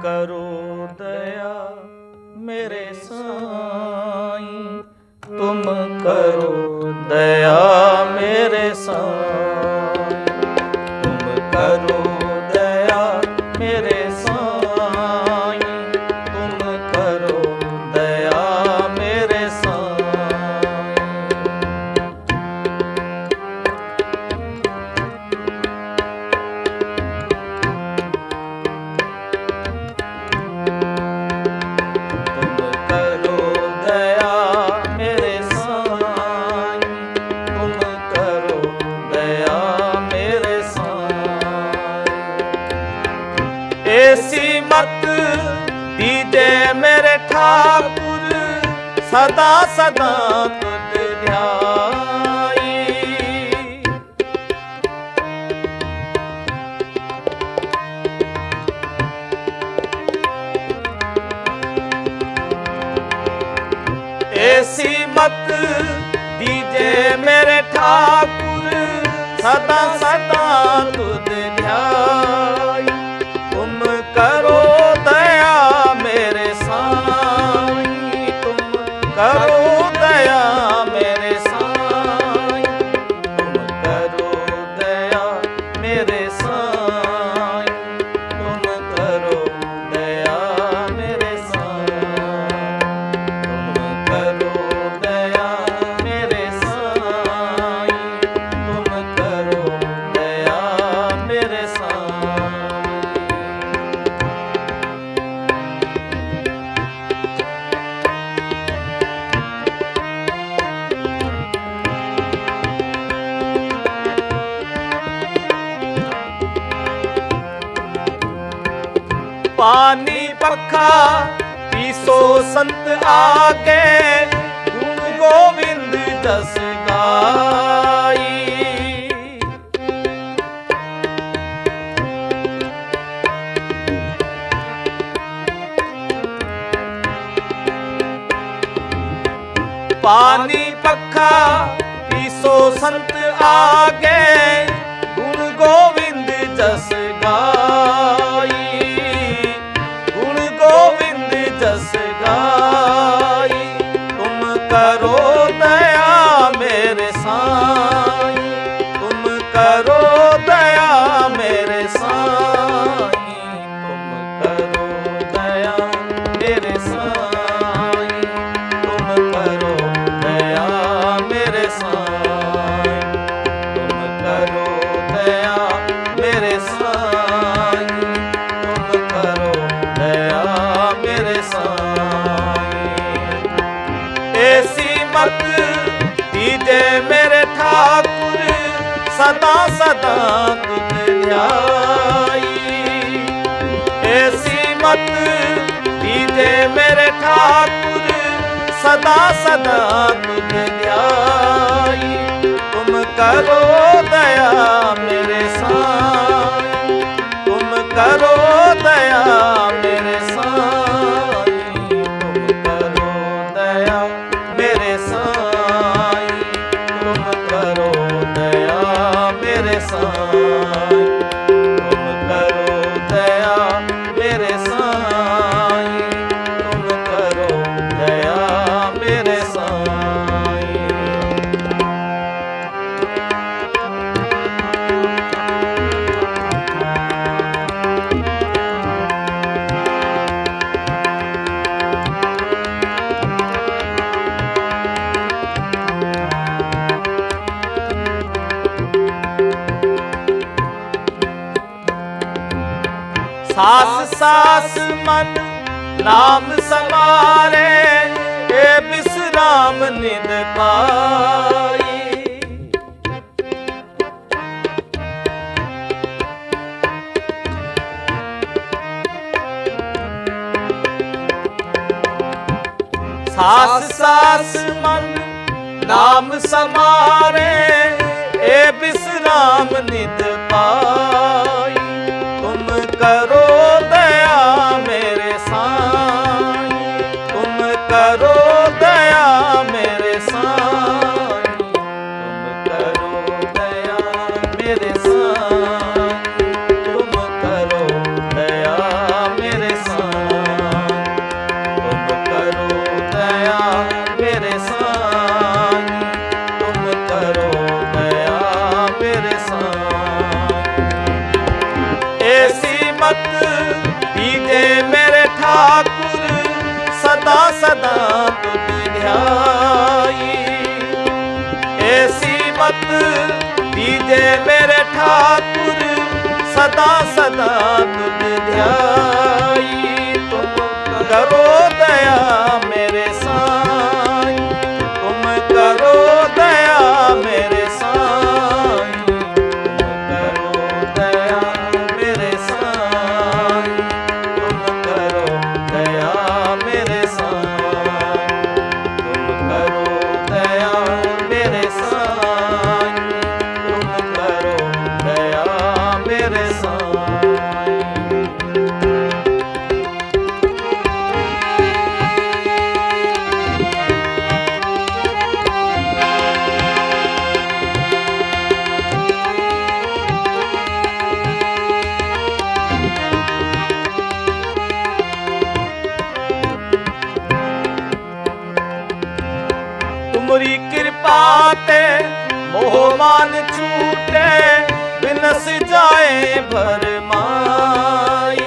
करो दया मेरे साईं, तुम करो दया मेरे साईं, तुम करो दया मेरे साईं, तुम करो दया मेरे साईं। तुम करो दया मेरे साईं, तुम करो दया मेरे साईं। ऐसी मत दीजे मेरे ठाकुर, सदा सदा तुझ ध्याई। ऐसी मत दीजे मेरे ठाकुर, सदा सदा तुझ ध्याई। तुम करो दया मेरे साईं, तुम करो दया मेरे साईं, तुम करो दया मेरे साईं, तुम करो दया मेरे साईं, तुम करो दया मेरे साईं, तुम करो दया मेरे साईं। पानी पखा पीसो संत आगे, गुण गोविंद जस गाई। पानी पखा पीसो संत आगे, गुण गोविंद जस गाई, गुण गोविंद जस गाई। तुम करो दया मेरे साईं, तुम करो दया मेरे साईं, तुम करो दया मेरे साईं, तुम करो दया मेरे साईं, तुम करो दया मेरे साईं, तुम करो दया मेरे साईं। ऐसी मत दीजे मेरे ठाकुर, सदा सदा तुझ ध्याई। ऐसी मत दीजे मेरे ठाकुर, सदा सदा तुझ ध्याई। तुम करो दया मेरे साईं, तुम करो दया मेरे साईं, तुम करो दया मेरे साईं, तुम करो दया मेरे साईं, तुम करो दया मेरे साईं, तुम करो दया मेरे साईं। सास सास मन नाम समारे, हे विश्राम निद पाई। सास सास मन नाम समारे, हे विश्राम निद पाई। तुम करो दया मेरे साईं, तुम करो दया मेरे साईं, तुम करो दया मेरे साईं, तुम करो दया मेरे साईं। मत दीजे मेरे ठाकुर सदा सदा तुझ ध्याई। ऐसी मत दीजे मेरे ठाकुर सदा सदा तुझ ध्याई। तुम करो दया मेरे साईं, तुम करो दया मेरे साईं, तुम करो दया मेरे साईं, तुम करो दया मेरे साईं, तुम करो दया मेरे साईं, तुम करो दया मेरे साईं। तुमरी कृपा ते मोह मान छूटे, बिनस जाए भरमाई।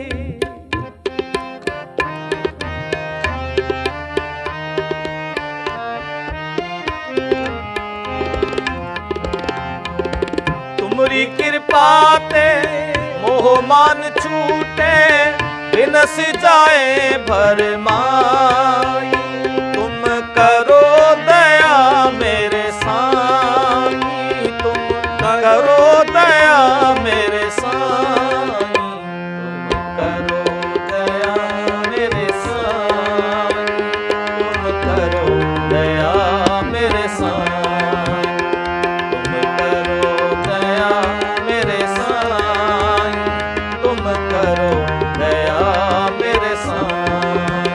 तुमरी कृपा ते मोह मान छूटे, बिनस जाए भरमाई। तुम करो दया मेरे साईं, तुम करो दया मेरे साईं, तुम करो दया मेरे साईं, तुम करो दया मेरे साईं, तुम करो दया मेरे साईं, तुम करो दया मेरे साईं।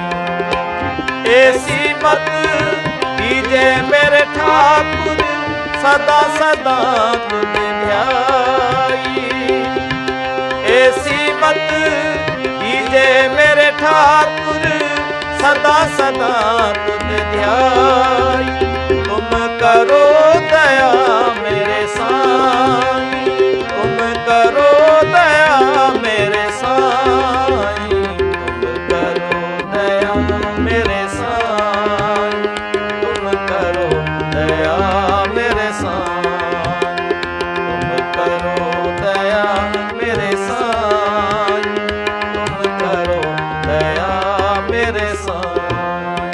ऐसी मत दीजे मेरे ठाकुर सदा सदा तुझ ध्याई। ऐसी मत दीजे मेरे ठाकुर सदा सदा तुझ ध्याई। तुम करो दया मेरे साईं, तुम करो दया मेरे साईं, तुम करो दया मेरे साईं, तुम करो दया मेरे साईं, तुम करो दया मेरे साईं, तुम करो दया मेरे साईं।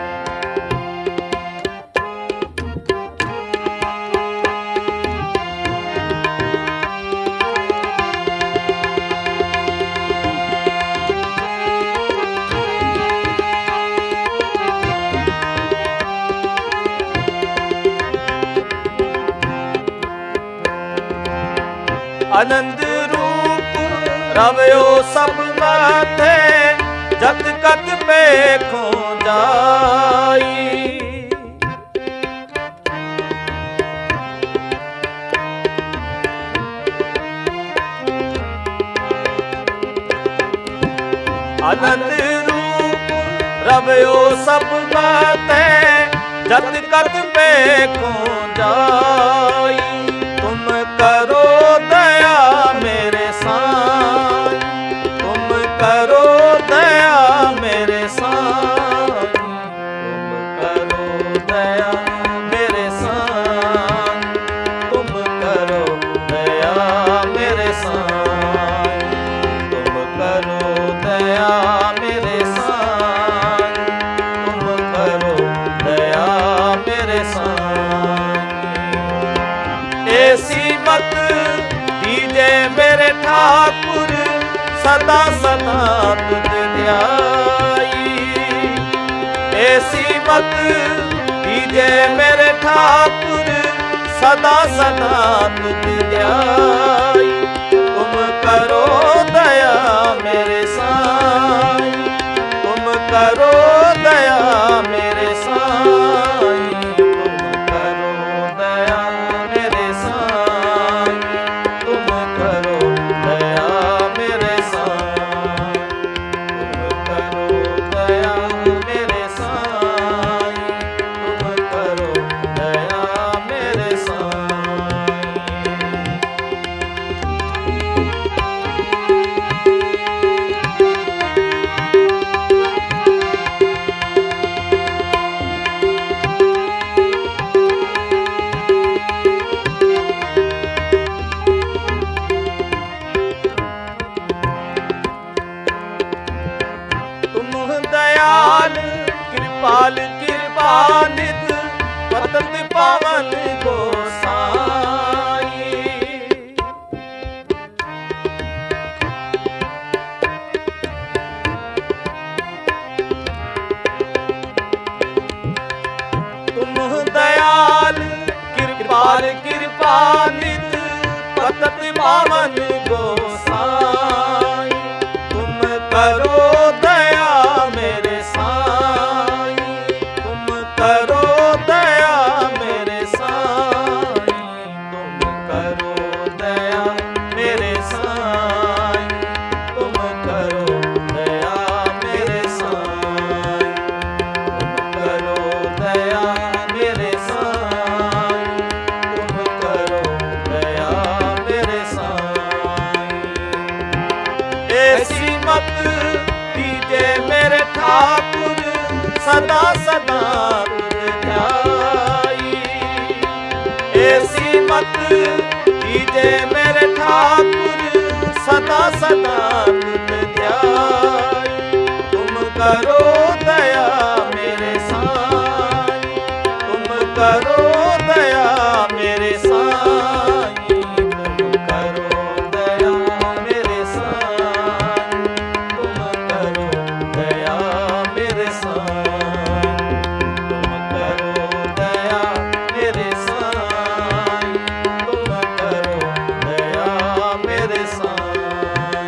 आनंद रूप रवयो सब माथे, जत कत पेखो जाई। आनंद रूप रवयो सब माथे, जत कत पेखो जाई। तुम करो दया मेरे साईं, तुम करो दया मेरे साईं, तुम करो दया मेरे साईं, तुम करो दया मेरे साईं, तुम करो दया मेरे साईं, तुम करो दया मेरे साईं। ऐसी मत दीजे मेरे ठाकुर सदा सदा तुझ ध्याई। ऐसी मत दीजे मेरे ठाकुर सदा सदा तुझ ध्याई। तुम करो दया मेरे साईं, तुम करो दया मेरे साईं, तुम करो दया मेरे साईं, तुम करो दया मेरे साईं, तुम करो दया मेरे साईं, तुम करो दया मेरे साईं। कृपाल कृपानित पतत पावन गोसाई। तुम दयाल कृपाल कृपानित पतत पावन गोसाई। तुम करो दया मेरे साईं, तुम करो दया मेरे साईं, तुम करो दया मेरे साईं, तुम करो दया मेरे साईं, तुम करो दया मेरे साईं, तुम करो दया मेरे साईं। ऐसी मत दीजे मेरे ठाकुर सदा सदा तुझ ध्याई। ऐसी मत दीजे मेरे ठाकुर सदा सदा तुझ ध्याई। तुम करो दया मेरे साईं, तुम करो दया मेरे साईं, तुम करो दया मेरे साईं, तुम करो दया मेरे साईं, तुम करो दया मेरे साईं, तुम करो दया मेरे साईं।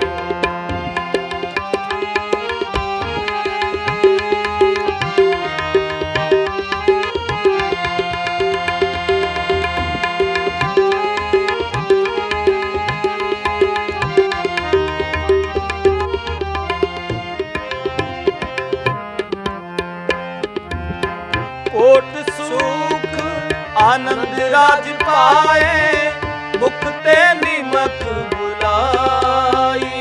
कोट सुख आनंद राज पाए, मुख ते निमक बुलाई।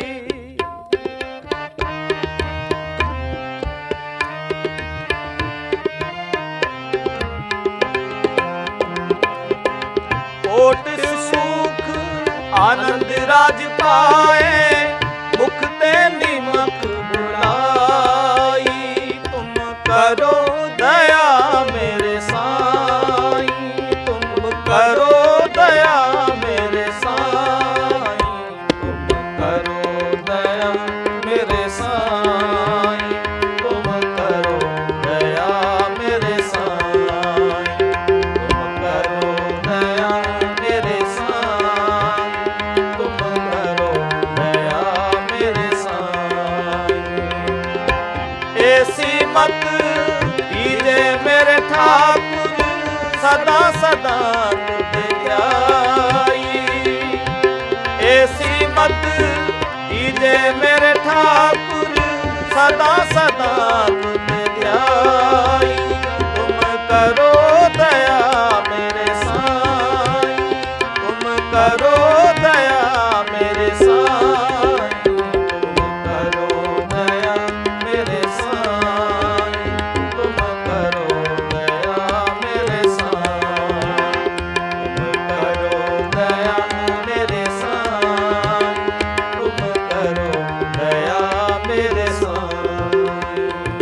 कोट सुख आनंद राज पाए, मुख ते निमक बुलाई। तुम करो दया मेरे साईं, तुम करो दया मेरे साईं, तुम करो दया मेरे साईं, तुम करो दया मेरे साईं, तुम करो दया मेरे साईं, तुम करो दया मेरे साईं। ऐसी मत दीजे मेरे ठाकुर सदा सदा तुझ ध्याई। ऐसी मत दीजे मेरे ठाकुर सदा सदा तुझ ध्याई। तुम करो दया मेरे साईं, तुम करो दया मेरे साईं, तुम करो दया मेरे साईं, तुम करो दया मेरे साईं, तुम करो दया मेरे साईं, तुम करो दया मेरे साईं।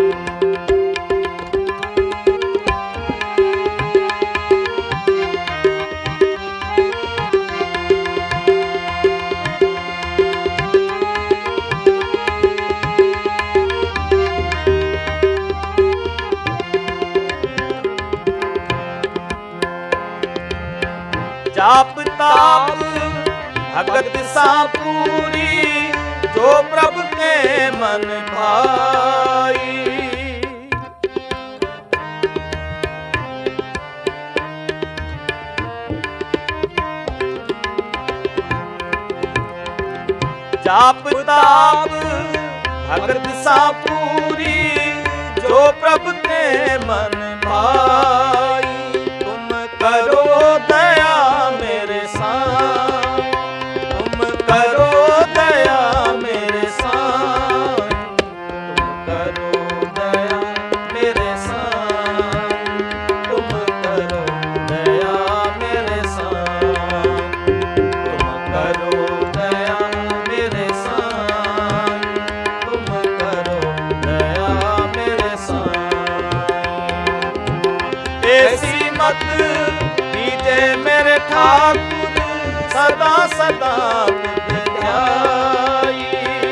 जाप ताप भगत सा पूरी, जो प्रभु के मन भाई। जाप ताप भगत सा पूरी, जो प्रभु के मन भाई। तुम करो दया मेरे साईं, तुम करो दया मेरे साईं, तुम करो दया मेरे साईं, तुम करो दया मेरे साईं, तुम करो दया मेरे साईं, तुम करो दया मेरे साईं। सदा तुझ ध्याई।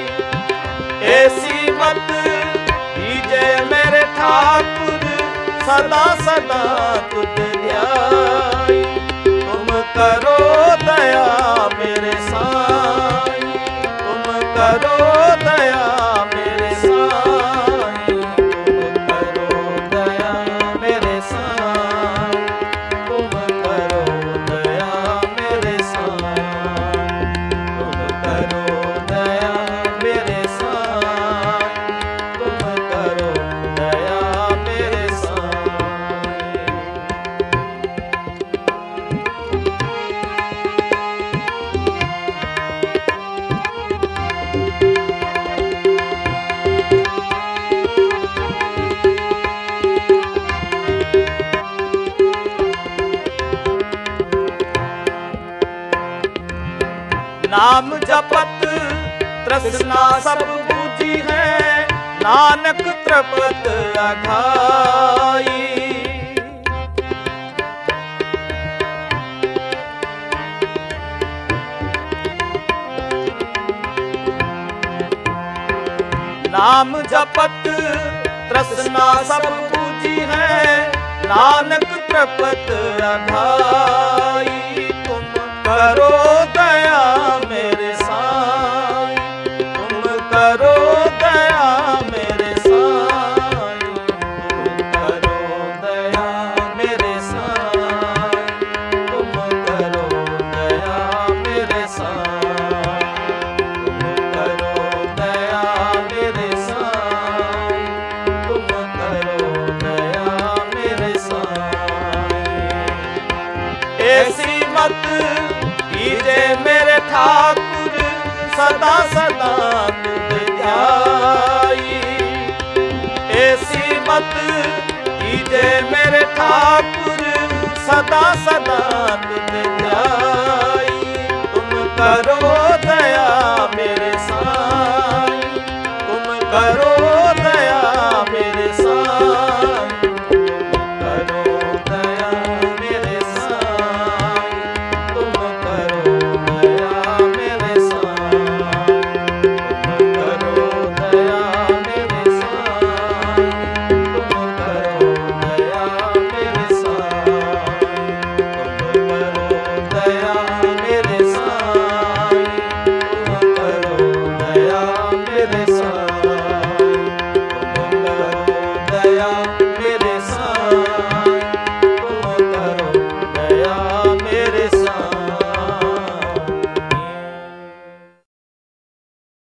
ऐसी मत कीजे मेरे ठाकुर सदा सदा तुझ ध्याई। तुम करो दया मेरे साईं, तुम करो दया मेरे साईं, तुम करो दया मेरे साईं, तुम करो दया मेरे साईं, तुम करो दया मेरे साईं, तुम करो दया मेरे साईं। नाम जपत तृष्णा सब बूझी है, नानक तृपत अघाई। नाम जपत तृष्णा सब बूझी है, नानक तृपत अघाई। तुम करो दया मेरे साईं, तुम करो दया मेरे साईं, तुम करो दया मेरे साईं, तुम करो दया मेरे साईं, तुम करो दया मेरे साईं, तुम करो दया मेरे साईं। ऐसी मत कीजे मेरे ठाकुर सदा सदा तुझ ध्याई। ऐसी मत कीजे मेरे ठाकुर सदा सदा तुझ ध्याई।